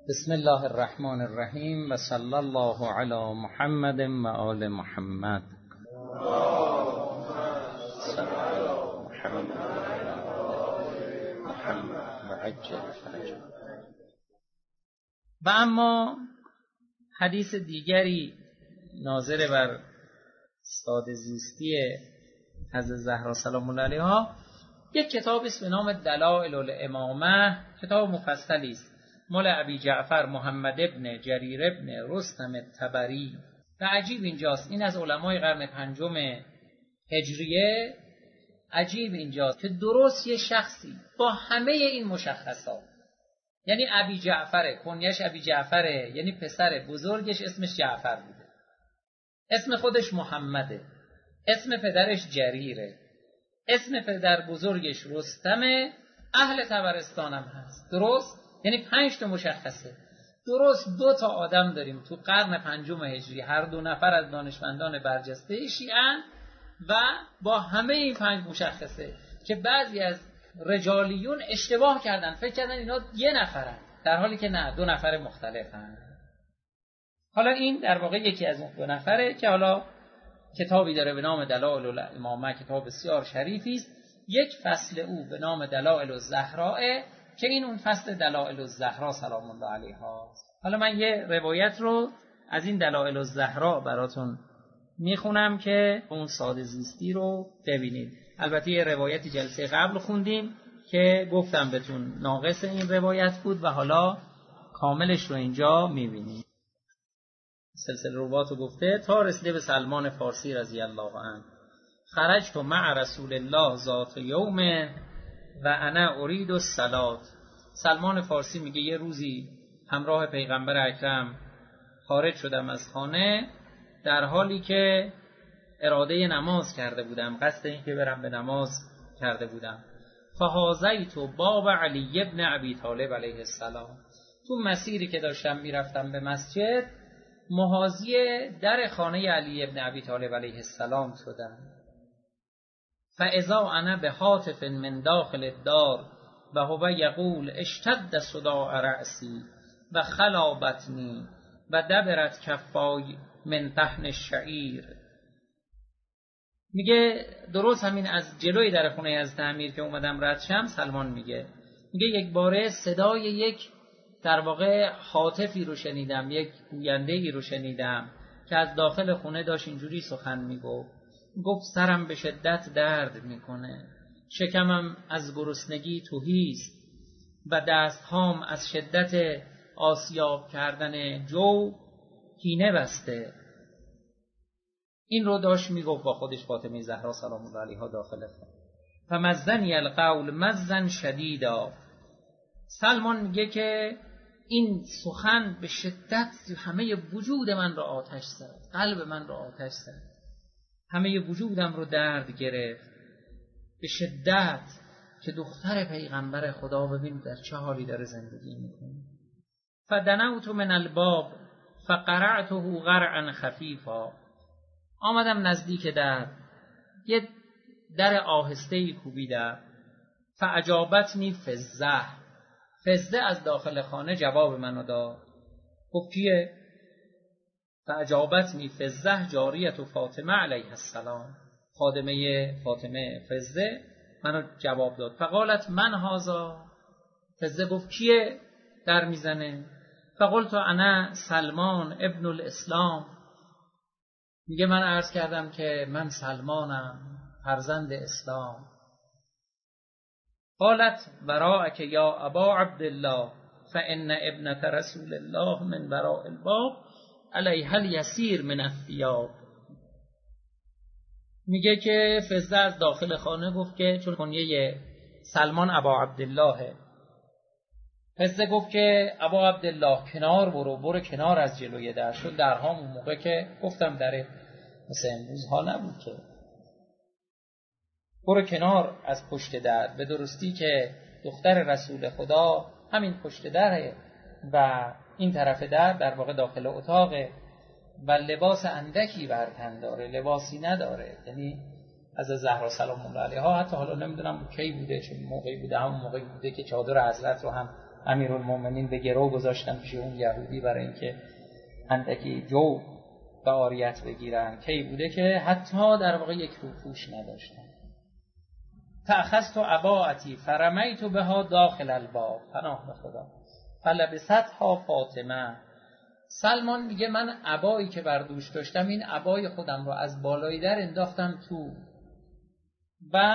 بسم الله الرحمن الرحیم و صلی الله علی محمد و آل محمد. و اما حدیث دیگری ناظر بر ساده زیستی حضرت زهرا سلام الله علیها، یک کتاب است به نام دلائل الامامه، کتاب مفصلی است مال ابی جعفر محمد ابن جریر ابن رستم الطبری. و عجیب اینجاست، این از علمای قرن پنجم هجریه، عجیب اینجاست که درست یه شخصی با همه این مشخصات، یعنی ابی جعفره، کنیش ابی جعفره، یعنی پسر بزرگش اسمش جعفر بوده، اسم خودش محمده، اسم پدرش جریره، اسم پدر بزرگش رستمه، اهل طبرستانم هست، درست؟ یعنی 5 تا مشخصه. درست 2 تا آدم داریم تو قرن پنجم هجری، هر 2 نفر از دانشمندان برجسته شیعه‌اند و با همه این 5 مشخصه که بعضی از رجالیون اشتباه کردن، فکر کردن اینا یه نفرن، در حالی که نه، 2 نفر مختلفن. حالا این در واقع یکی از اون 2 نفره که حالا کتابی داره به نام دلائل الامامه، کتاب بسیار شریفی است. یک فصل او به نام دلائل الزهراء که این اون فصل دلائل الزهرا سلام الله علیها. حالا من یه روایت رو از این دلائل الزهرا براتون میخونم که اون ساده زیستی رو ببینید. البته یه روایتی جلسه قبل خوندیم که گفتم بهتون ناقص این روایت بود و حالا کاملش رو اینجا میبینید. سلسله روات رو گفته تا رسیده به سلمان فارسی رضی الله عنه: خرجت مع رسول الله ذات یوم و انا ارید الصلاة. سلمان فارسی میگه یه روزی همراه پیغمبر اکرم خارج شدم از خانه در حالی که اراده نماز کرده بودم، قصد این که برم به نماز کرده بودم. فحاذیت باب علی ابن ابی طالب علیه السلام. تو مسیری که داشتم میرفتم به مسجد، محاذی در خانه علی ابن ابی طالب علیه السلام شدم. فاذا انا بهاتف من داخل الدار و هو یقول اشتد صداع رأسی و خلا بطنی و دبرت کفای من طحن الشعیر. میگه درست همین از جلوی در خونه از تعمیر که اومدم رد شم، سلمان میگه یک باره صدای یک در واقع هاتفی رو شنیدم، یک گوینده‌ای رو شنیدم که از داخل خونه داشت اینجوری سخن میگفت. گفت سرم به شدت درد میکنه، شکمم از گرسنگی تهیست و دستهام از شدت آسیاب کردن جو کینه بسته. این رو داشت میگفت با خودش فاطمه زهرا سلام الله علیها داخل خونه. فمزنی القول مزن شدیدا. سلمان میگه که این سخن به شدت همه وجود من را آتش زد، قلب من را آتش زد، همه وجودم رو درد گرفت به شدت که دختر پیغمبر خدا ببین در چه حالی داره زندگی میکنه. فدنوت من الباب فقرعته قرعا خفیفا. آمدم نزدیک در، یه در آهسته‌ای کوبیدم. فاجابتنی فزه. فزه از داخل خانه جواب منو داد. گفت کیه؟ فاجابتنی فزه جاریت فاطمه علیها السلام. خادمه فاطمه فزه منو جواب داد. فقالت من هذا. فزه گفت کیه در میزنه؟ فقلت انا سلمان ابن الاسلام. میگه من عرض کردم که من سلمانم، فرزند اسلام. قالت وراءک یا ابا عبدالله فان ابنة رسول الله من وراء الباب علیها الیسیر من الثیاب. میگه که فزه از داخل خانه گفت که چون کنیه سلمان ابا عبدالله، فزه گفت که ابا عبدالله کنار برو کنار از جلوی در. شد درها اون موقع که گفتم دره مثل امروز ها نبود که، برو کنار از پشت در، به درستی که دختر رسول خدا همین پشت دره و این طرف در واقع داخل اتاقه و لباس اندکی بر تن داره، لباسی نداره. یعنی از زهرا سلام الله علیها حتی حالا نمیدونم کی بوده، چه موقعی بوده، همون موقعی بوده که چادر حضرت رو هم امیرالمومنین به گرو گذاشتن پیش اون یهودی برای اینکه اندکی جو به عاریت بگیرن. کی بوده که حتی در واقع یک روپوش نداشتن. فاخذت عباءتی فرمیت بها داخل الباب، پناه به خدا، فلبستها فاطمه. سلمان میگه من عبایی که بر دوش داشتم، این عبای خودم رو از بالای در انداختم تو و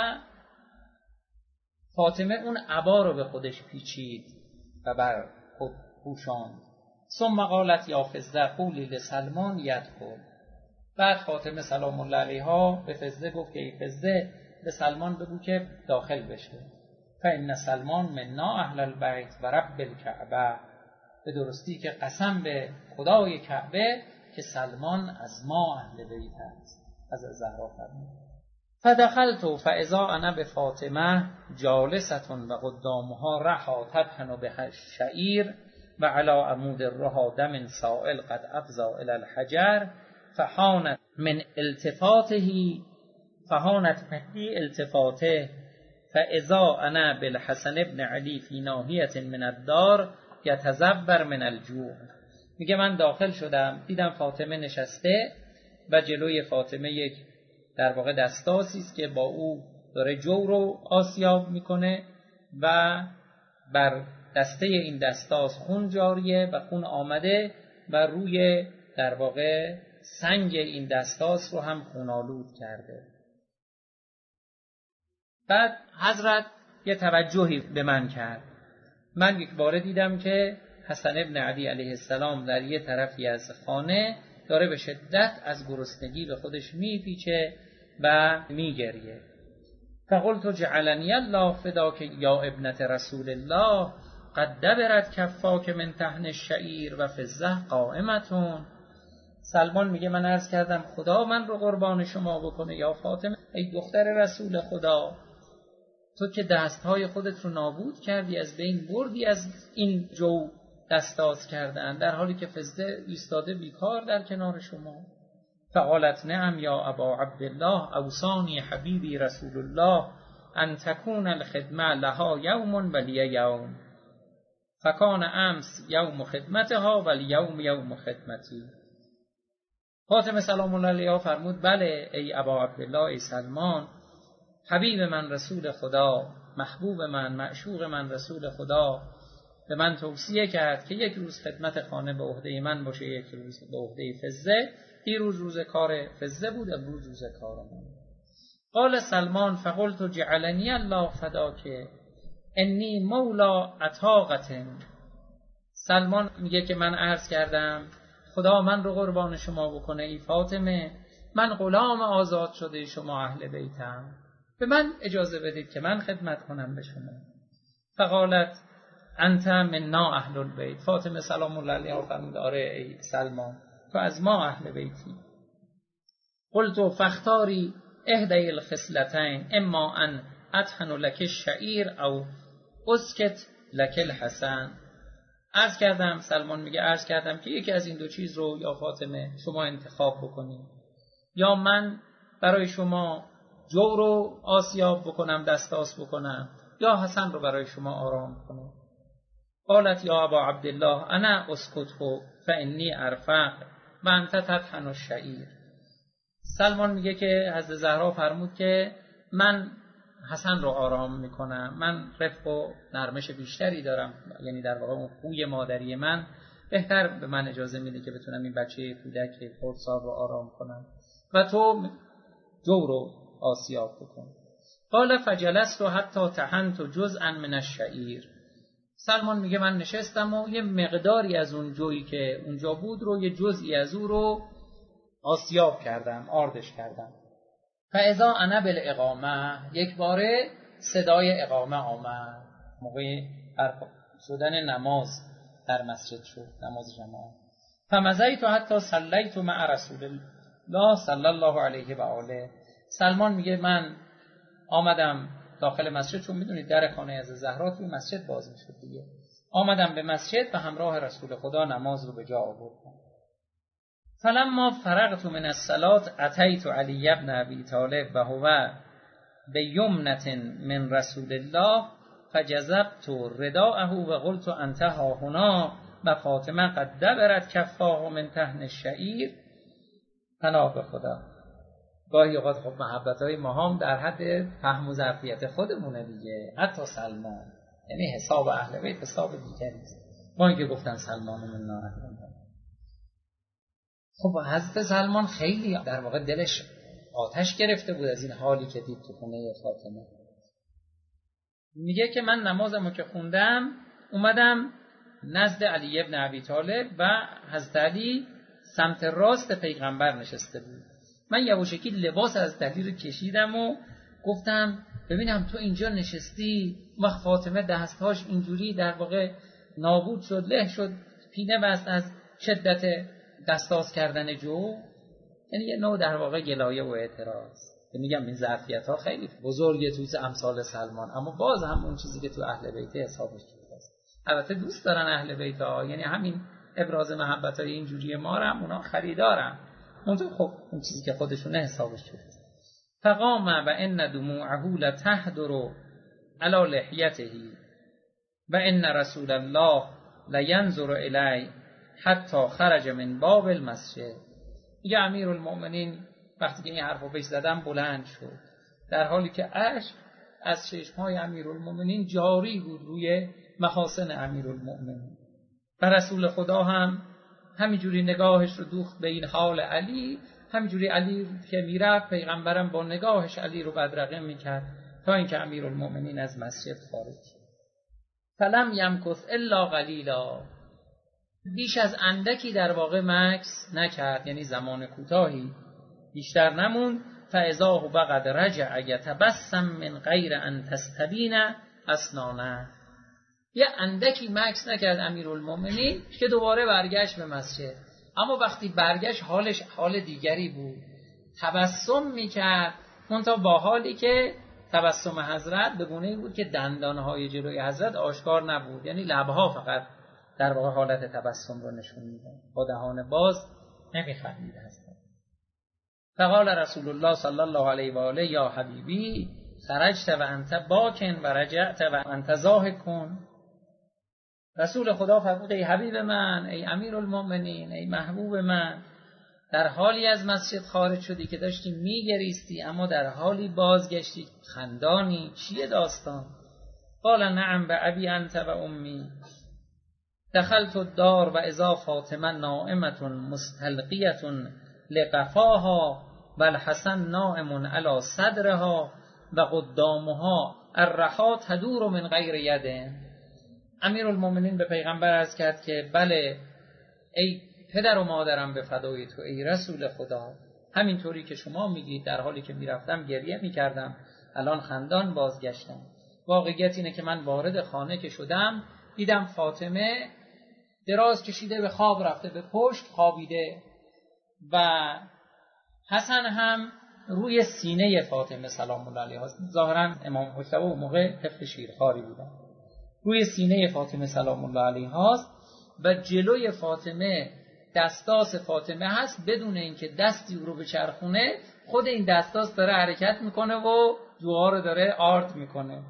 فاطمه اون عبا رو به خودش پیچید و بر خود پوشاند. ثم قالت یا فزه قولی لسلمان یدخل. بعد فاطمه سلام الله علیها به فزه گفت که ای فزه به سلمان بگو که داخل بشه. فإن سلمان منا اهل البیت و رب الکعبه، به درستی که قسم به خدای کعبه که سلمان از ما اهل بیت است. از زهرا فرمود فدخلت فاذا انا بفاطمه جالسه و قدامها رحا تطحن بها الشعیر و علی عمود الرها دم سائل قد افضى الى الحجر فحانت من التفاته فاذا انا بالحسن ابن علی فی ناحیه من الدار یتزبر من الجوع. میگه من داخل شدم، دیدم فاطمه نشسته و جلوی فاطمه یک در واقع دستاسی است که با او داره جو رو آسیاب میکنه و بر دسته این دستاس خون جاریه و خون آمده و روی در واقع سنگ این دستاس رو هم خونالود کرده. بعد حضرت یه توجهی به من کرد. من یک باره دیدم که حسن ابن علی علیه السلام در یه طرفی از خانه داره به شدت از گرسنگی به خودش میپیچه و میگریه. فقلت جعلنی الله فداک یا ابنت رسول الله قد دبرت کفاک من تحن الشعیر و فزه قائمتون. سلمان میگه من عرض کردم خدا من رو قربان شما بکنه یا فاطمه ای دختر رسول خدا، تو که دستهای خودت رو نابود کردی، از بین بردی از این جو دستاز کردن، در حالی که فزه ایستاده بیکار در کنار شما. فقالت نعم یا ابا عبدالله اوصانی حبیبی رسول الله ان تکون الخدمه لها یوم ولی یوم فکان امس یوم خدمتها ولی یوم خدمتی. فاطمه سلام الله علیها فرمود بله ای ابا عبدالله، ای سلمان، حبیب من رسول خدا، محبوب من، معشوق من رسول خدا به من توصیه کرد که یک روز خدمت خانه به عهده من باشه، یک روز به عهده فزه. دیروز روز کار فزه بود، امروز روز کار من. قال سلمان فقلت جعلنی الله فداک انی مولا عتاقة. سلمان میگه که من عرض کردم خدا من رو قربان شما بکنه ای فاطمه، من غلام آزاد شده شما اهل بیتم، به من اجازه بدید که من خدمت کنم به شما. فقالت انت منا اهل البیت. فاطمه سلام الله علیها فرمود آره ای سلمان، تو از ما اهل بیتی. قلت فاختاری اهدی الخصلتین اما ان اطحن لک الشعیر او اسکت لک الحسن. عرض کردم، سلمان میگه عرض کردم که یکی از این دو چیز رو یا فاطمه شما انتخاب بکنید، یا من برای شما جو رو آسیاب بکنم، دستاس بکنم، یا حسن رو برای شما آرام کنم. قالت یا ابا عبدالله انا اسکته فانی ارفق و انت تطحن الشعیر. سلمان میگه که حضرت زهرا فرمود که من حسن رو آرام میکنم، من رفق و نرمش بیشتری دارم، یعنی در واقع اون خوی مادری من بهتر به من اجازه میده که بتونم این بچه کودک خردسال رو آرام کنم و تو جو رو آسیاب بکن. قال فجلست و حتی طحنت جزءا من الشعیر. سلمان میگه من نشستم و یه مقداری از اون جویی که اونجا بود رو، یه جزئی از اون رو آسیاب کردم، آردش کردم. فاذا انا بالاقامه، یک باره صدای اقامه آمد، موقع برپا شدن نماز در مسجد شد، نماز جماعت. فمضیت حتی صلیت مع رسول الله صلی الله علیه و آله. سلمان میگه من آمدم داخل مسجد، چون میدونید در خانه از زهرا توی مسجد باز میشد دیگه، آمدم به مسجد و همراه رسول خدا نماز رو به جا آوردم. فلما فرغت من الصلاة اتیت علی ابن ابی طالب و هو بیمنة من رسول الله فجذبت رداءه و قلت انت ها هنا و فاطمه قد دبرت کفاه من تحت الشعیر. پناه به خدا. گاهی اوقات خب محبت‌های ما هم در حد فهم و ظرفیت خودمونه دیگه. حتی سلمان، یعنی حساب اهل بیت حساب دیگری است. با اینکه گفتن سلمان من اهل بیت، خب حضرت سلمان خیلی در واقع دلش آتش گرفته بود از این حالی که دید تو خونه فاطمه. میگه که من نمازمو که خوندم اومدم نزد علی ابن ابی طالب و حضرت علی سمت راست پیغمبر نشسته بود. من یواشکی لباس از علی رو کشیدم و گفتم ببینم تو اینجا نشستی. وقت فاطمه دستهاش اینجوری در واقع نابود شد، له شد، پینه بست از شدت دستاز کردن جو. یعنی یه نوع در واقع گلایه و اعتراض. میگم این ظرفیت ها خیلی بزرگه توی امثال سلمان، اما باز هم اون چیزی که تو اهل بیت حسابش شده است. البته دوست دارن اهل بیت ها، یعنی همین ابراز محبت های اینجوری ما رو هم اونا خریدارن. اونجا خب اون چیزی که خودشونه حسابش شده. فقام و ان دموعه لتهدر علی لحیته و ان رسول الله لینظر الی حتی خرج من باب المسجد. میگه امیرالمؤمنین وقتی که این حرفو بهش زدم بلند شد، در حالی که اشک از چشمهای امیرالمؤمنین جاری بود روی محاسن امیرالمؤمنین. و رسول خدا هم همینجوری نگاهش رو دوخت به این حال علی. همینجوری علی که میرفت پیغمبرم با نگاهش علی رو بدرقه میکرد تا اینکه امیرالمؤمنین از مسجد خارج شد. فلم یمکث الا قلیلا، بیش از اندکی در واقع مکث نکرد، یعنی زمان کوتاهی بیشتر نموند. فاذا هو قد رجع یتبسم من غیر ان تستبین اسنانه. یه اندکی مکث نکرد امیرالمؤمنین که دوباره برگشت به مسجد. اما وقتی برگشت حالش حال دیگری بود. تبسم میکرد، منتها با حالی که تبسم حضرت به گونه‌ای بود که دندانهای جلوی حضرت آشکار نبود، یعنی لبها فقط در واقع حالت تبسم رو نشون میدن، با دهان باز نمیخندید هستن. فقال رسول الله صلی الله علیه و آله یا حبیبی خرجت و انت باکن و رجعت و انت ضاحک. رسول خدا فرمود ای حبیب من، ای امیرالمؤمنین، ای محبوب من، در حالی از مسجد خارج شدی که داشتی میگریستی اما در حالی بازگشتی خندانی. چیه داستان؟ قال نعم به ابی انت و امی دخلت الدار و اذا فاطمه نائمه مستلقیه لقفاها و الحسن نائم علی صدرها و قدامها الرحا تدور من غیر یده. امیرالمؤمنین به پیغمبر عرض کرد که بله ای پدر و مادرم به فدای تو ای رسول خدا، همینطوری که شما میگید در حالی که میرفتم گریه میکردم، الان خندان بازگشتم. واقعیت اینه که من وارد خانه که شدم دیدم فاطمه دراز کشیده به خواب رفته، به پشت خوابیده و حسن هم روی سینه فاطمه سلام الله علیها. ظاهرا امام حسین و موقع طفل شیرخواری بودن، روی سینه فاطمه سلام الله علیها و جلوی فاطمه دستاس فاطمه هست، بدون اینکه دستی او رو بچرخونه خود این دستاس داره حرکت میکنه و دعا رو داره آرد میکنه.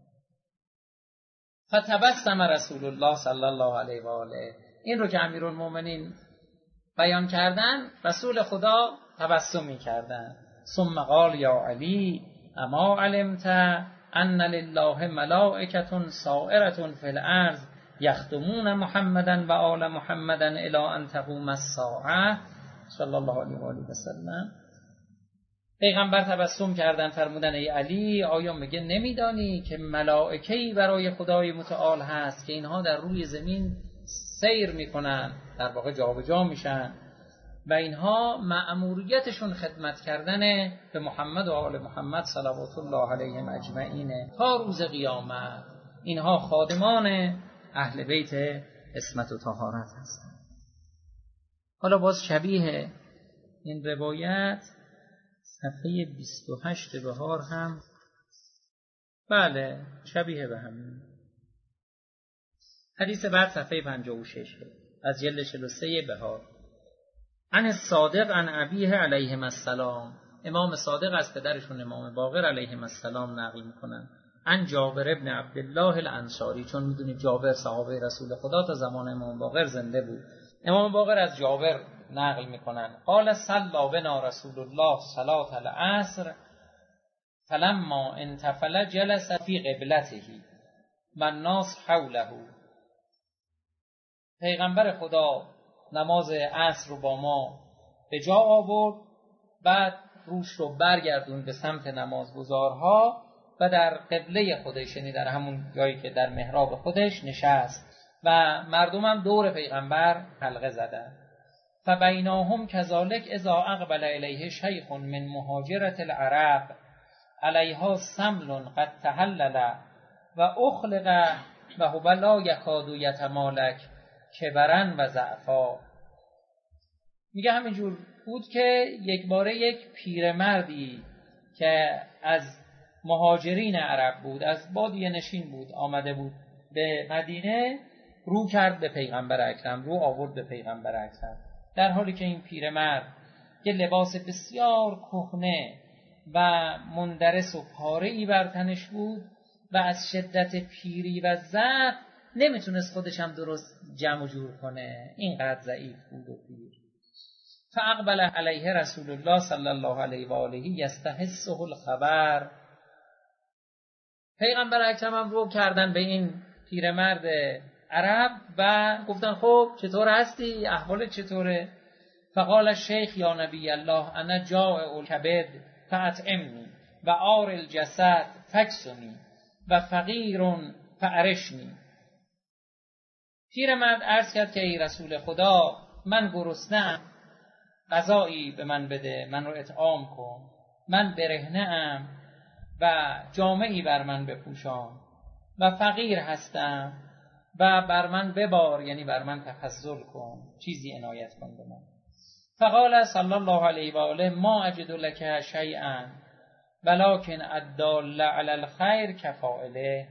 فتبسم رسول الله صلی الله علیه و آله. این رو که امیرالمؤمنین بیان کردن، رسول خدا تبسم میکردن. ثم قال یا علی اما علمت ان لله ملائکه سائره فی الارض یخدمون محمدا و آل محمدا الی ان تقوم الساعه صلی الله علیه و آله و سلم. پیغمبر تبسم کردن، فرمودن ای علی آیا مگه نمیدانی که ملائکه‌ای برای خدای متعال هست که اینها در روی زمین سیر میکنن، در واقع جابجا میشن و اینها مأموریتشون خدمت کردن به محمد و آل محمد صلوات الله علیهم اجمعین تا روز قیامت. اینها خادمان اهل بیت عصمت و طهارت هستند. حالا باز شبیه این روایت صفحه 28 بهار هم بله شبیه به همین حدیث بعد صفحه 56 از جلد 43 بهار. عن الصادق عن ابیه علیهم السلام. امام صادق از پدرشون امام باقر علیهم السلام نقل میکنن عن جابر ابن عبدالله الانصاری، چون میدونید جابر صحابه رسول خدا تا زمان امام باقر زنده بود. امام باقر از جابر نقل میکنن قال صلی بنا رسول الله صلاة العصر فلما انتفل جلس فی قبلته و الناس حوله. پیغمبر خدا نماز عصر رو با ما به جا آورد، بعد روش رو برگردون به سمت نمازگزارها و در قبله خودش، یعنی در همون جایی که در محراب خودش نشست و مردم هم دور پیغمبر حلقه زدن. فبیناهم کذالک اذا اقبل الیه شیخ من مهاجرة العرب علیها سمل قد تحلل و اخلق و هو لا یکاد یتمالک کبرن و ضعفا. میگه همینجور بود که یک باره یک پیرمردی که از مهاجرین عرب بود، از بادیه نشین بود، آمده بود به مدینه، رو کرد به پیغمبر اکرم، رو آورد به پیغمبر اکرم، در حالی که این پیرمرد که لباس بسیار کهنه و مندرس و پاره‌ای بر تنش بود و از شدت پیری و ضعف نمیتونست خودش هم درست جمع جور کنه، اینقدر ضعیف بود و پیر. فاقبل علیه رسول الله صلی الله علیه و آله یستحسه الخبر. پیغمبر اکرم هم رو کردن به این پیرمرد عرب و گفتن خب چطور هستی؟ احوالت چطوره؟ فقال الشیخ یا نبی الله انا جائع الکبد فاطعمنی و عار الجسد فاکسنی و فقیر فارشنی. پیرمرد عرض کرد که ای رسول خدا، من گرسنه‌ام، غذایی به من بده، من رو اطعام کن، من برهنه‌ام و جامه‌ای بر من بپوشان و فقیر هستم و بر من ببار، یعنی بر من تفضل کن، چیزی عنایت کن به من. فقال صلی الله علیه و آله ما اجد لك شیئا ولکن الدال علی الخیر کفاعله.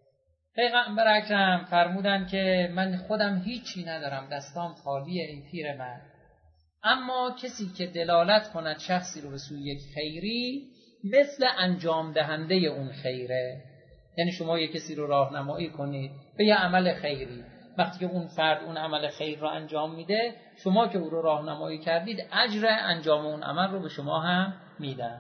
پیغمبر اکرم فرمودن که من خودم هیچی ندارم، دستام خالیه ای پیرمرد، اما کسی که دلالت کند شخصی رو به سوی یک خیری مثل انجام دهنده اون خیره. یعنی شما یک کسی رو راهنمایی کنید به یه عمل خیری، وقتی که اون فرد اون عمل خیر رو انجام میده، شما که او رو راهنمایی کردید اجر انجام اون عمل رو به شما هم میدن.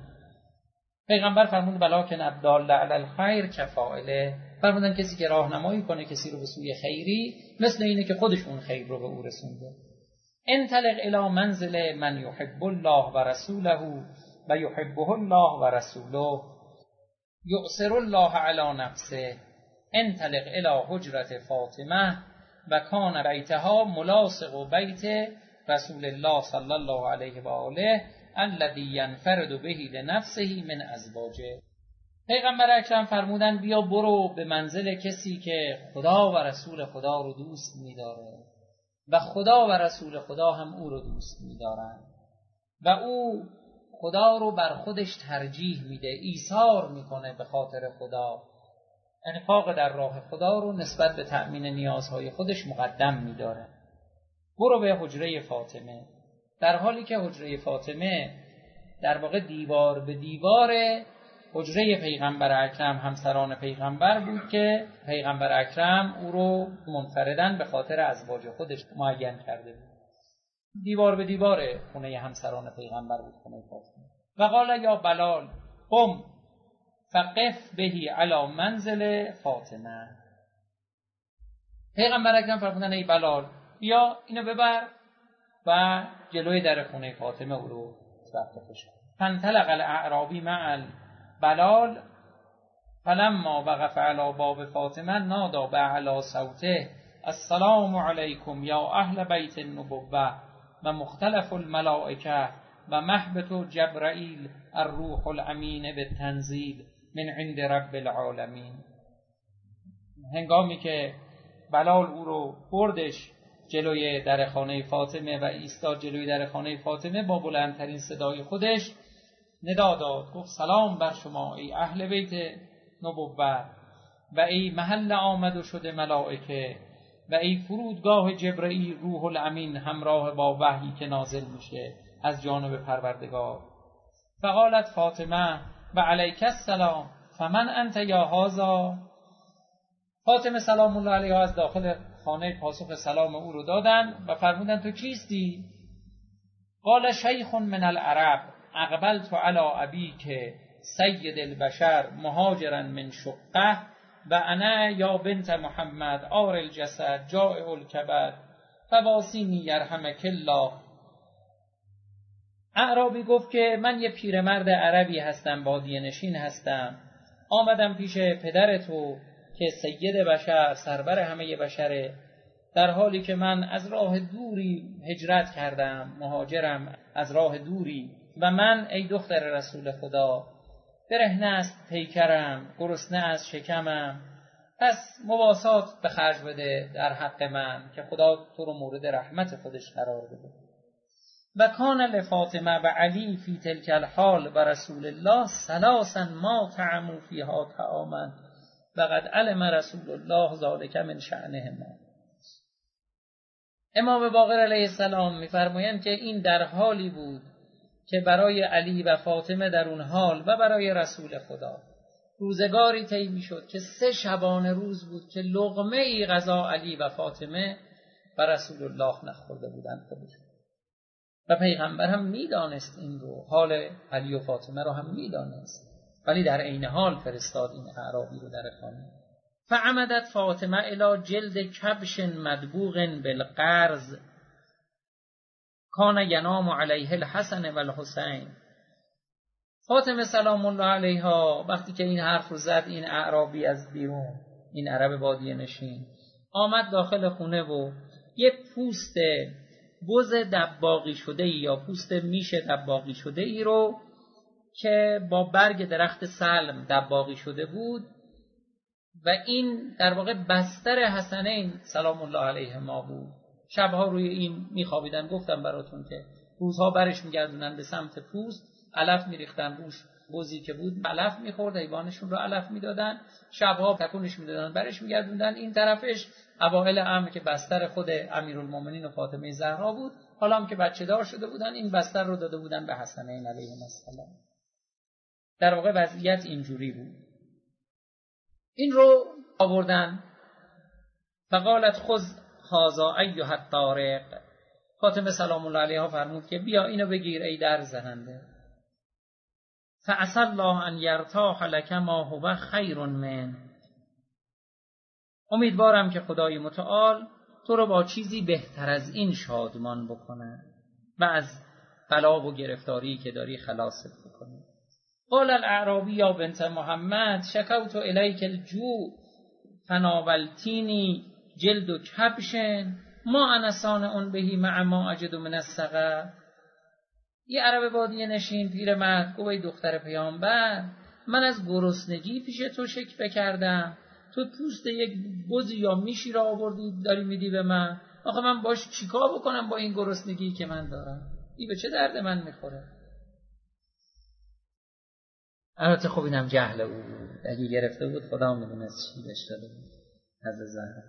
پیغمبر فرمود ولکن الدال علی الخیر کفاعله. فرمودن کسی که راهنمایی کنه کسی رو به سوی خیری مثل اینه که خودش اون خیر رو به او رسونده. انطلق الی منزل من یحب الله و رسوله و یحبه الله و رسوله یؤثر الله علی نفسه. انطلق الی حجرت فاطمه و کان بیتها ملاصق بیت رسول الله صلی الله علیه و آله الذی ینفرد به لنفسه من ازواجه. پیغمبر اکرم فرمودن بیا برو به منزل کسی که خدا و رسول خدا رو دوست می‌داره و خدا و رسول خدا هم او رو دوست می‌دارن و او خدا رو بر خودش ترجیح میده، ایثار میکنه به خاطر خدا، انفاق در راه خدا رو نسبت به تأمین نیازهای خودش مقدم میداره. برو به حجره فاطمه، در حالی که حجره فاطمه در واقع دیوار به دیوار حجره پیغمبر اکرم همسران پیغمبر بود که پیغمبر اکرم او رو منفردن به خاطر ازواج خودش معین کرده بود. دیوار به دیوار خونه همسران پیغمبر بود خونه فاطمه. و قال یا بلال قم فقف بهی علی منزل فاطمه. پیغمبر اکرم فرمودن ای بلال بیا اینو ببر و جلوی در خونه فاطمه او رو وقفش کن. فانطلق الاعرابی مع بلال فلما وقف علی باب فاطمه نادى باعلی صوته السلام علیکم یا اهل بیت النبوه و مختلف الملائکه و محبت جبرائیل الروح الامین بالتنزیل من عند رب العالمین. هنگامی که بلال او رو بردش جلوی در خانه فاطمه و ایستاد جلوی در خانه فاطمه، با بلندترین صدای خودش ندا داد، گفت سلام بر شما ای اهل بیت نبوت و ای محل آمد و شده ملائکه و ای فرودگاه جبرائیل روح الامین همراه با وحی که نازل میشه از جانب پروردگار. فقالت فاطمه و علیک السلام فمن انت یا هذا. فاطمه سلام الله علیها از داخل خانه پاسخ سلام او رو دادن و فرمودن تو کیستی؟ قال شیخ من العرب اقبلت علی ابیک سید البشر مهاجرا من شقه و انا یا بنت محمد عار الجسد جائع الکبد فواسینی یرحمک الله. اعرابی گفت که من یه پیرمرد عربی هستم، بادیه نشین هستم، آمدم پیش پدر تو که سید بشر، سرور همه بشره، در حالی که من از راه دوری هجرت کردم، مهاجرم از راه دوری، و من ای دختر رسول خدا برهنه است پیکرم، گرسنه از شکمم، پس مواسات به خرج بده در حق من که خدا تو رو مورد رحمت خودش قرار بده. و کان لفاطمه و علی فی تلک الحال و رسول الله ثلاثا ما طعموا فیها طعاما وقد علم رسول الله ذلک من شأنهما. امام باقر علیه السلام می‌فرمایند که این در حالی بود که برای علی و فاطمه در اون حال و برای رسول خدا روزگاری طی می‌شد که 3 شبانه روز بود که لقمه ای غذا علی و فاطمه و رسول الله نخورده بودند خودشون. و پیغمبر هم میدانست این رو، حال علی و فاطمه رو هم میدانست، ولی در عین حال فرستاد این اعرابی رو در خانه. فعمدت فاطمه الی جلد کبش مدبوغ بالقرز کان ینام علیه الحسن و الحسین. فاطمه سلام الله علیها وقتی که این حرف رو زد، این اعرابی از بیرون، این عرب بادیه نشین، آمد داخل خونه و یک پوست بز دباغی شده ای یا پوست میش دباغی شده ای رو که با برگ درخت سلم دباغی شده بود و این در واقع بستر حسنین سلام الله علیهما بود. شبها روی این میخوابیدن. گفتم براتون که روزها برش میگردونن به سمت پوست، علف میریختن روش، بزی که بود علف میخورد، حیوانشون رو علف میدادن، شبها تکونش میدادن برش میگردوندن. این طرفش اوائل امر که بستر خود امیرالمومنین و فاطمه زهرا بود، حالا هم که بچه دار شده بودن این بستر رو داده بودن به حسنین علیهم السلام. در واقع وضعیت اینجوری بود. این رو آوردن. فقالت خذ هذا ایها الطارق. فاطمه سلام الله علیها فرمود که بیا اینو بگیر ای در زننده. فعسى الله ان یرتاح لك ما هو خیر من. امیدوارم که خدای متعال تو رو با چیزی بهتر از این شادمان بکنه و از بلا و گرفتاری که داری خلاصت بکنه. قال الاعرابی یا بنت محمد شکوت الیک الجوع فناولتینی جلد کبش ما انا صانع بهی مع ما اجد من السقر. یه عرب بادیه نشین پیرمرد گفت ای دختر پیامبر، من از گرسنگی پیش تو شکوه کردم، تو پوست یک بزی یا میشی را آوردی داری میدی به من، آخه من باش چیکار بکنم با این گرسنگی که من دارم؟ این به چه درد من میخوره؟ البته خب اینم جهل او بود، اگه گرفته بود خدا میدونست چی بهش داده بود از زهر.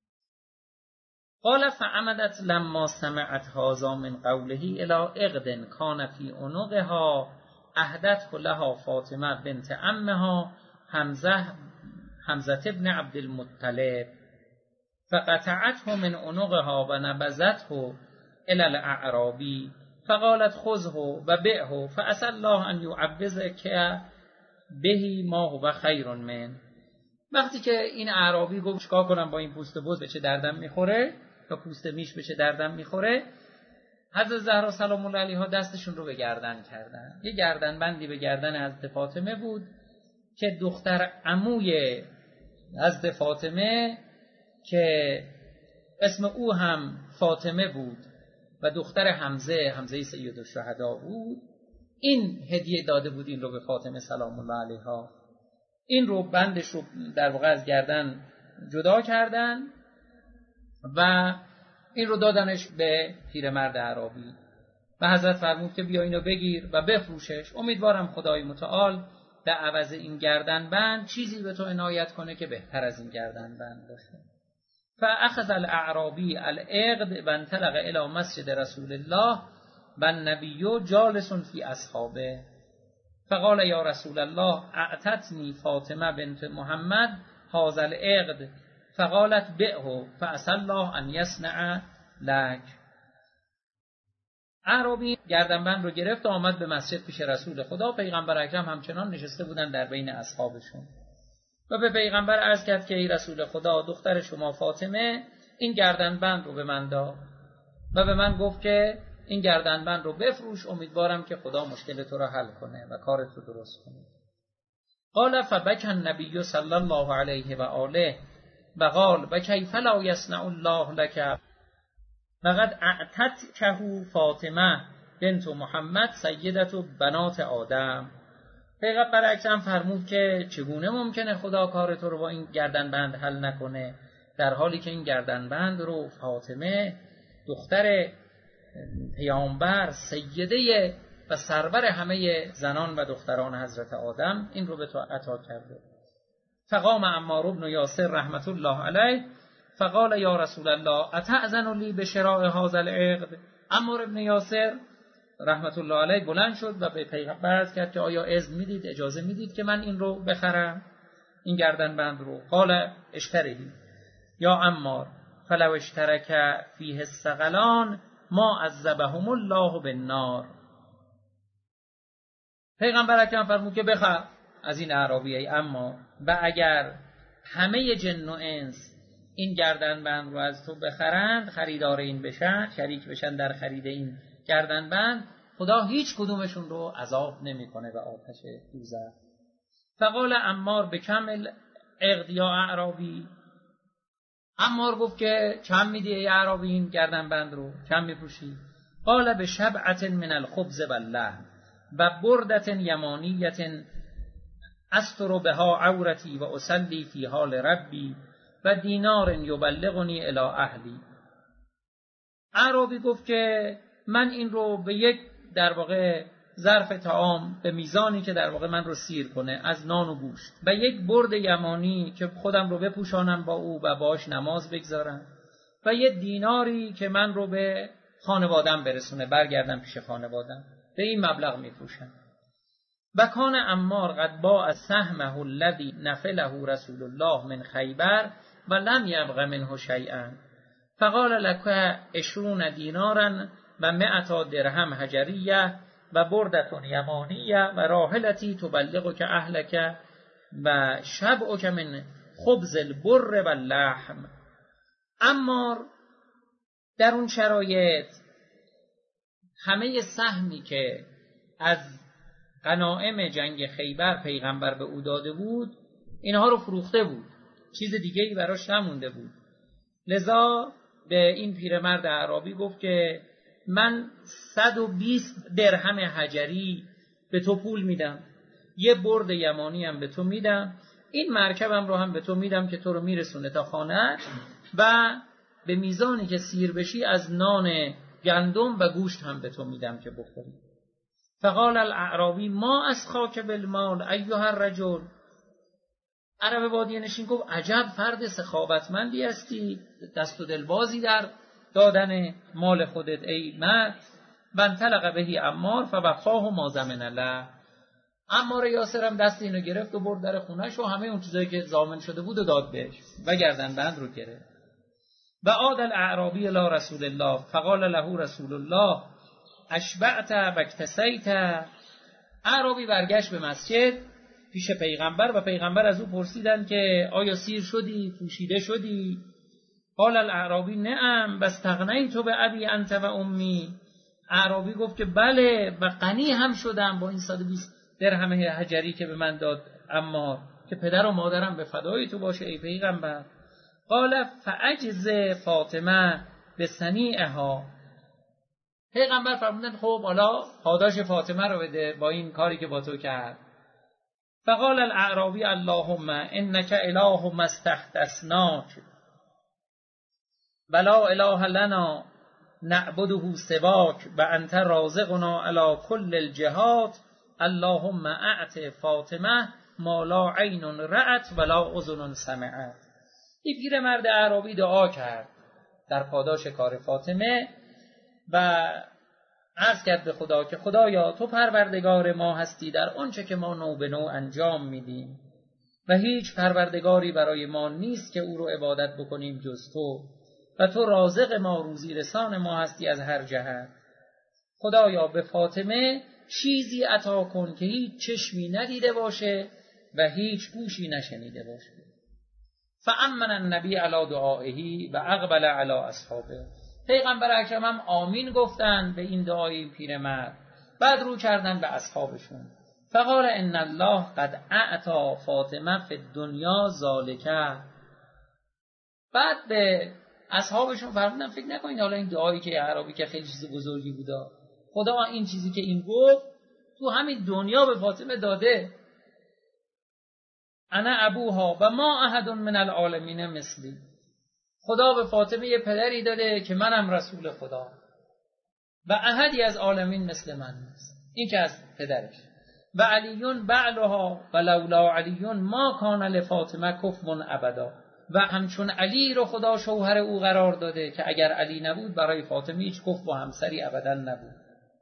قال فعمدت لما سمعت هذا من قوله الى اغد كان في عنقها اهدته لها فاطمه بنت عمها حمزه ابن عبد المطلب فقطعته من عنقها ونبذته الى الاعرابي فقالت خذه وبعه فعسى الله ان يعوضك به ما هو خیر من. وقتی که این اعرابی گفت چیکار کنم با این پوست بز، به چه دردم میخوره، یا پوست میش به چه دردم میخوره، حضرت زهرا سلام الله علیها دستشون رو به گردن کردن. یه گردن بندی به گردن حضرت فاطمه بود که دختر عموی حضرت فاطمه که اسم او هم فاطمه بود و دختر حمزه سید الشهدا بود، این هدیه داده بود این رو به فاطمه سلام الله علیها. این رو بندش رو در واقع از گردن جدا کردن و این رو دادنش به پیرمرد اعرابی و حضرت فرمود که بیا اینو بگیر و بفروشش، امیدوارم خدای متعال به عوض این گردن بند چیزی به تو عنایت کنه که بهتر از این گردن بند باشه. فاخذ الاعرابی العقد و انطلق الى مسجد رسول الله و النبی جالس فی اصحابه. فقال یا رسول الله اعتتنی فاطمه بنت محمد هذا العقد فقالت بعه فعسى الله ان یصنع لك. اعرابی گردنبند رو گرفت و آمد به مسجد پیش رسول خدا. پیغمبر اکرم همچنان نشسته بودن در بین اصحابشون و به پیغمبر عرض کرد که ای رسول خدا، دختر شما فاطمه این گردنبند رو به من داد و به من گفت که این گردنبند رو بفروش، امیدوارم که خدا مشکل تو رو حل کنه و کارت رو درست کنه. قال فبكى النبي صلی الله علیه و آله و قال و کیف لا یصنع الله لك وقد اعتتکه فاطمه بنت محمد سیدة بنات آدم. پیغمبر اکرم فرمود که چگونه ممکنه خدا کار تو رو با این گردنبند حل نکنه، در حالی که این گردنبند رو فاطمه دختر پیامبر، سیده و سرور همه زنان و دختران حضرت آدم، این رو به تو عطا کرده. فقام عمار بن یاسر رحمت الله علیه فقال یا رسول الله اتأذن لی بشراء هذا العقد. عمار بن یاسر رحمت الله علیه بلند شد و به پیغمبر عرض کرد که آیا اذن میدید، اجازه میدید که من این رو بخرم، این گردنبند رو؟ قال اشتری یا عمار فلو اشترک فیه الثقلان ما عذبهم الله بالنار. پیغمبر اکرم فرمود که بخر از این اعرابی ای عمار، و اگر همه جن و انس این گردنبند رو از تو بخرند، خریدار این بشن، شریک بشن در خرید این گردنبند، خدا هیچ کدومشون رو عذاب نمیکنه به آتش دوزخ. فقال عمار بکمل عقد یا اعرابی. عمار گفت که چند میدی ای اعرابی این گردنبند رو، چند میپوشی؟ قال بشبعة من الخبز واللحم و بردة یمانیة استر بها عورتی و اصلی فی حال ربی و دینار یبلغنی الی اهلی. اعرابی گفت که من این رو به یک در واقع ظرف طعام به میزانی که در واقع من رو سیر کنه از نان و گوشت و یک برد یمانی که خودم رو بپوشانم با او و باش نماز بگذارم و یک دیناری که من رو به خانوادم برسونه، برگردم پیش خانوادم، به این مبلغ میفروشم. و کان عمار قد باع سهمه الذی نفله رسول الله من خیبر و لم یبق منه شیئا فقال لك 20 دینارا و 100 درهم حجریه و بردتون یمانیه و راحلتی تبلغک اهلک و شبعک من خبز البر و اللحم. عمار در اون شرایط همه سهمی که از غنایم جنگ خیبر پیغمبر به او داده بود اینها رو فروخته بود، چیز دیگه‌ای براش نمونده بود. لذا به این پیرمرد اعرابی گفت که من 120 درهم حجری به تو پول میدم، یه برد یمانی هم به تو میدم، این مرکبم رو هم به تو میدم که تو رو میرسونه تا خانه و به میزانی که سیر بشی از نان گندم و گوشت هم به تو میدم که بخوری. فقال الاعرابی ما اسخاک بالمال ایها الرجل. عرب بادیه نشین گفت عجب فرد سخاوتمندی هستی، دست و دلبازی در دادن مال خودت ای مرد. بنطلق بهی عمار فوفاه ما ضمن له. عمار یاسر هم دست اینو گرفت و برد در خونه‌ش و همه اون چیزایی که ضامن شده بود و داد بهش و گردنبند رو گرفت. و عاد الاعرابی الی رسول الله فقال له رسول الله اشبعت و اکتسیت. اعرابی برگشت به مسجد پیش پیغمبر و پیغمبر از او پرسیدن که آیا سیر شدی، پوشیده شدی؟ قال الاعرابی نعم و استغنیت به ابی انت و امی. اعرابی گفت که بله و غنی هم شدم با این 120 درهم حجری که به من داد عمار، که پدر و مادرم به فدای تو باشه ای پیغمبر. قال فاجز فاطمه به صنیعها. پیغمبر فرمودن خب حالا پاداش فاطمه رو بده با این کاری که با تو کرد. فقال الاعرابی اللهم انک اله ما استحدثناک ولا اله لنا نعبده سواک و انت رازقنا علی کل الجهات اللهم اعط فاطمه ما لا عین رأت ولا اذن سمعت. این پیرمرد اعرابی دعا کرد در پاداش کار فاطمه و عرض کرد به خدا که خدایا تو پروردگار ما هستی در آنچه که ما نو به نو انجام میدیم و هیچ پروردگاری برای ما نیست که او رو عبادت بکنیم جز تو و تو رازق ما، روزی رسان ما هستی از هر جهت. خدایا به فاطمه چیزی عطا کن که هیچ چشمی ندیده باشه و هیچ گوشی نشنیده باشه. فامن النبی علی دعائه و اقبل علی اصحابه. پیغمبر اکرم هم آمین گفتن به این دعای پیرمرد، بعد رو کردن به اصحابشون. فقال ان الله قد اعطا فاطمه فی الدنیا ذالکه. بعد به اصحابشون فرمودن فکر نکنید حالا این دعایی که عربی که خیلی چیز بزرگی بودا، خدا این چیزی که این گفت تو همین دنیا به فاطمه داده. انا ابوها و ما احد من العالمین مثلی. خدا به فاطمه یه پدری داده که منم رسول خدا و احدی از عالمین مثل من نیست. این که از پدرش. و علیون بعلها و لولا علیون ما کان لفاطمه کفو ابدا. و همچون علی رو خدا شوهر او قرار داده که اگر علی نبود برای فاطمه هیچ کفو و همسری ابدا نبود.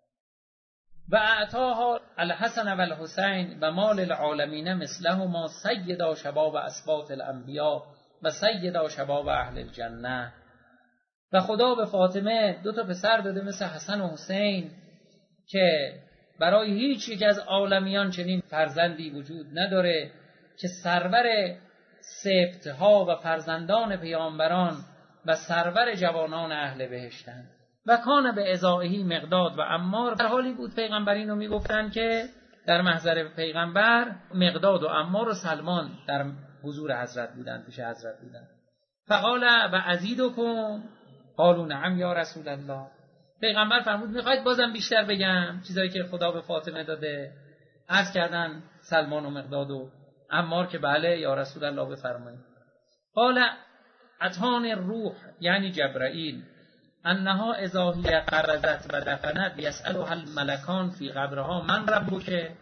و اعطاها الحسن و الحسین و مال العالمین مثلهما سیدا شباب اسباط الانبیاء و سیدا شباب اهل الجنه. و خدا به فاطمه 2 پسر داده مثل حسن و حسین که برای هیچ یک از عالمیان چنین فرزندی وجود نداره که سرور سبطها و فرزندان پیامبران و سرور جوانان اهل بهشتند. و کان به ازائهی مقداد و عمار. در حالی بود پیغمبرین رو میگفتن که در محضر پیغمبر مقداد و عمار و سلمان در حضور حضرت بودن، پیش حضرت بودن. فقال و ازیدکم قالوا نعم یا رسول الله. پیغمبر فرمود میخواید بازم بیشتر بگم چیزایی که خدا به فاطمه داده؟ عرض کردن سلمان و مقداد و عمار که بله یا رسول الله بفرمایید. قال اتانی الروح یعنی جبرائیل انها اذا هی قرزت و دفنت یسألها الملکان فی قبرها من ربک.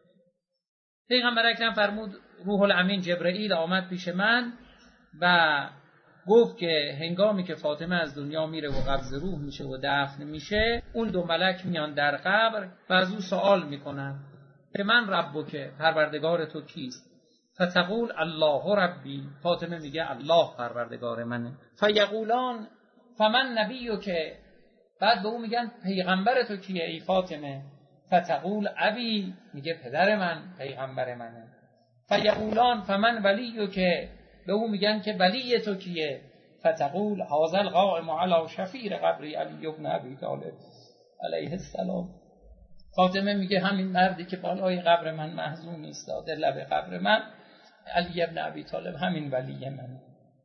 پیغمبر اکرم فرمود روح الامین جبرائیل آمد پیش من و گفت که هنگامی که فاطمه از دنیا میره و قبض روح میشه و دفن میشه، اون 2 ملک میان در قبر و از او سوال میکنن که من ربک، پروردگار تو کیست؟ فتقول الله ربی. فاطمه میگه الله پروردگار منه. فیقولان فمن نبیک. بعد به او میگن پیغمبر تو کیه ای فاطمه؟ فتقول ابی. میگه پدر من پیغمبر منه. فیقولان فمن ولیک. به او میگن که ولی تو کیه؟ فتقول هذا القائم علی شفیر قبری علی ابن ابی طالب علیه السلام. فاطمه میگه همین مردی که بالای قبر من محزون ایستاده لب قبر من، علی ابن ابی طالب، همین ولی منه.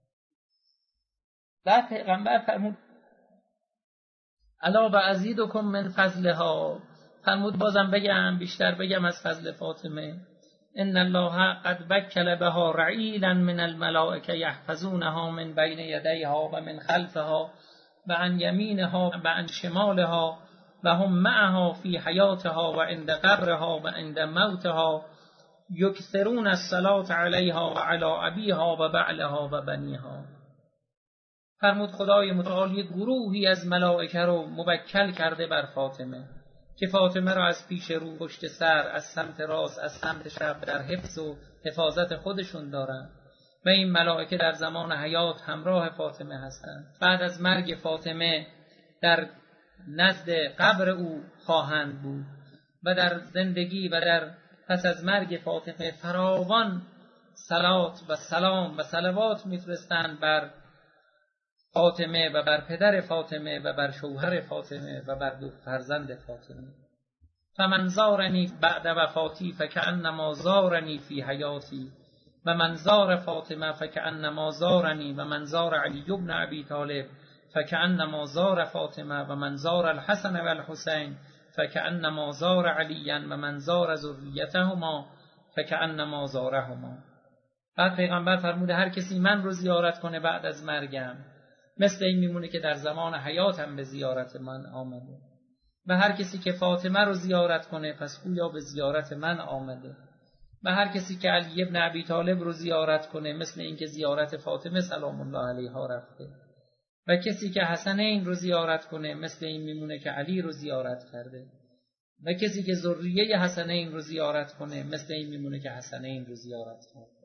بعد پیغمبر فرمود الا و ازیدکم من فضلها. فرمود بازم بگم بیشتر بگم از فضل فاطمه. ان الله قد وکل بها رعیلا من الملائکه یحفظونها من بین یدیها و من خلفها و عن یمینها و عن شمالها و هم معها فی حیاتها و عند قبرها و عند موتها یکثرون الصلاة علیها و علی ابیها و بعلها و بنیها. فرمود خدای متعال یک گروهی از ملائکه رو موکل کرده بر فاطمه که فاطمه را از پیش رو، پشت سر، از سمت راست، از سمت چپ در حفظ و حفاظت خودشون دارن و این ملائکه در زمان حیات همراه فاطمه هستند. بعد از مرگ فاطمه در نزد قبر او خواهند بود و در زندگی و در پس از مرگ فاطمه فراوان صلات و سلام و صلوات میفرستند بر فاطمه و بر پدر فاطمه و بر شوهر فاطمه و بر 2 فرزند فاطمه. فمن زارنی بعد وفاتی فکأنما زارنی فی حیاتی و من زار فاطمه فکأنما زارنی و من زار علی ابن ابی طالب فکأنما زار فاطمه و من زار الحسن و الحسین فکأنما زار علیا و من زار ذریتهما فکأنما زارهما. بعد پیغمبر فرموده هر کسی من رو زیارت کنه بعد از مرگم مثل این میمونه که در زمان حیاتم به زیارت من آمده و هر کسی که فاطمه رو زیارت کنه پس گویا به زیارت من آمده و هر کسی که علی ابن ابی طالب رو زیارت کنه مثل این که زیارت فاطمه سلام الله علیها رفته و کسی که حسنین رو زیارت کنه مثل این میمونه که علی رو زیارت کرده و کسی که ذریه حسنین رو زیارت کنه مثل این میمونه که حسنین رو زیارت کرده.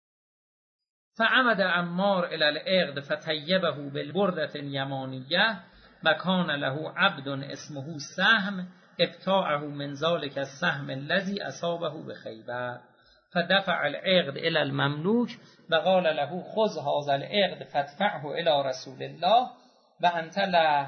فعمد عمار الی العقد فطیبه بالبردة یمانیه و کان له عبد اسمه سهم ابتاعه من ذلك السهم الذي اصابه بخیبر فدفع العقد الى المملوك و قال له خذ هذا العقد فادفعه الى رسول الله و انت له.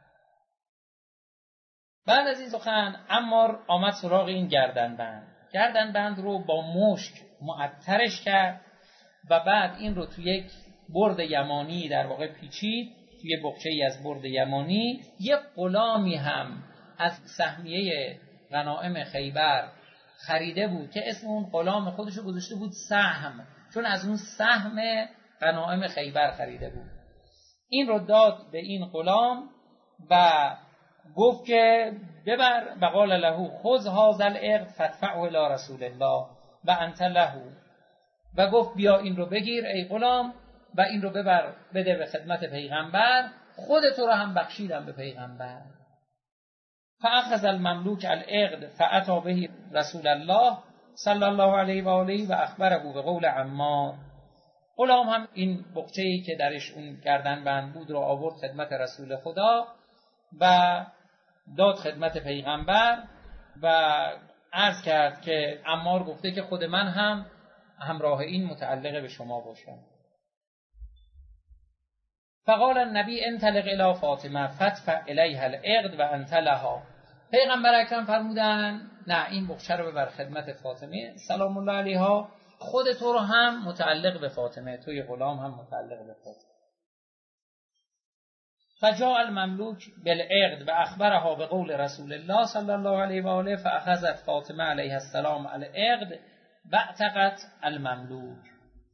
بعد از این سخن عمار آمد سراغ این گردنبند رو با مشک معطرش کرد و بعد این رو توی یک برد یمانی در واقع پیچید، توی بقچه‌ای از برد یمانی. یک غلامی هم از سهمیه غنایم خیبر خریده بود که اسم اون غلام خودشو گذاشته بود سهم، چون از اون سهم غنایم خیبر خریده بود. این رو داد به این غلام و گفت که ببر و قال له خذ هذا العقد فادفعه الى رسول الله و انت له، و گفت بیا این رو بگیر ای غلام و این رو ببر بده به خدمت پیغمبر، خودت رو هم بخشیدم به پیغمبر. فاخذ المملوک العقد فاتى به رسول الله صلی الله علیه و آله و اخبره به قول عمار. غلام هم این بقچه‌ای که درش اون گردنبند بود رو آورد خدمت رسول خدا و داد خدمت پیغمبر و عرض کرد که عمار گفته که خود من هم همراه این متعلق به شما باشم. فقال النبی انطلق الی فاطمه فادفع الیها العقد و انت لها. پیغمبر اکرم فرمودن نه، این بقچه رو ببر خدمت فاطمه سلام الله علیها، خود تو رو هم متعلق به فاطمه، توی غلام هم متعلق به فاطمه. فجاء المملوک بالعقد و اخبرها به قول رسول الله صلی الله علیه و آله فاخذت فاطمه علیها السلام العقد و اعتقت المملوک.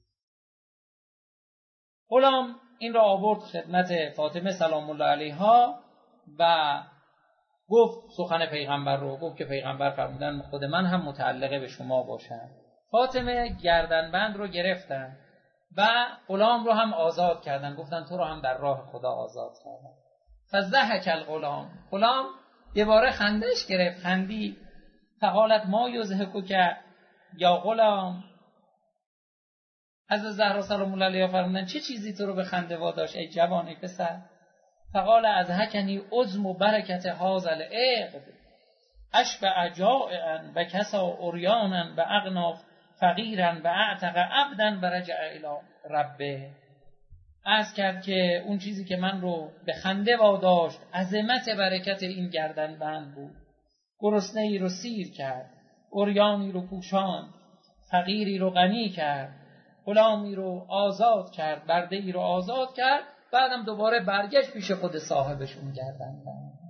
غلام این را آورد خدمت فاطمه سلام الله علیها و گفت سخن پیغمبر رو، گفت که پیغمبر فرمودن خود من هم متعلق به شما باشم. فاطمه گردنبند رو گرفتن و غلام رو هم آزاد کردن، گفتن تو رو هم در راه خدا آزاد کردن. فضحک غلام دوباره خندش گرفت، خندی. فقالت ما یضحکک یا غلام. حضرت زهرا سلام الله علیها فرمودن چه چیزی تو رو به خنده واداشت ای جوان ای پسر؟ فقال اضحکنی عظم و برکت هذا العقد اشبع جائعا و کسا عریانا و اغنا فقیرا و اعتق عبدا و رجع الی ربه. عرض کرد که اون چیزی که من رو به خنده واداشت عظمت برکت این گردنبند بود. گرسنه ای رو سیر کرد، عریانی رو پوشاند، فقیری رو غنی کرد، غلامی رو آزاد کرد، برده ای رو آزاد کرد، بعدم دوباره برگشت پیش خود صاحبش اون گردنبند.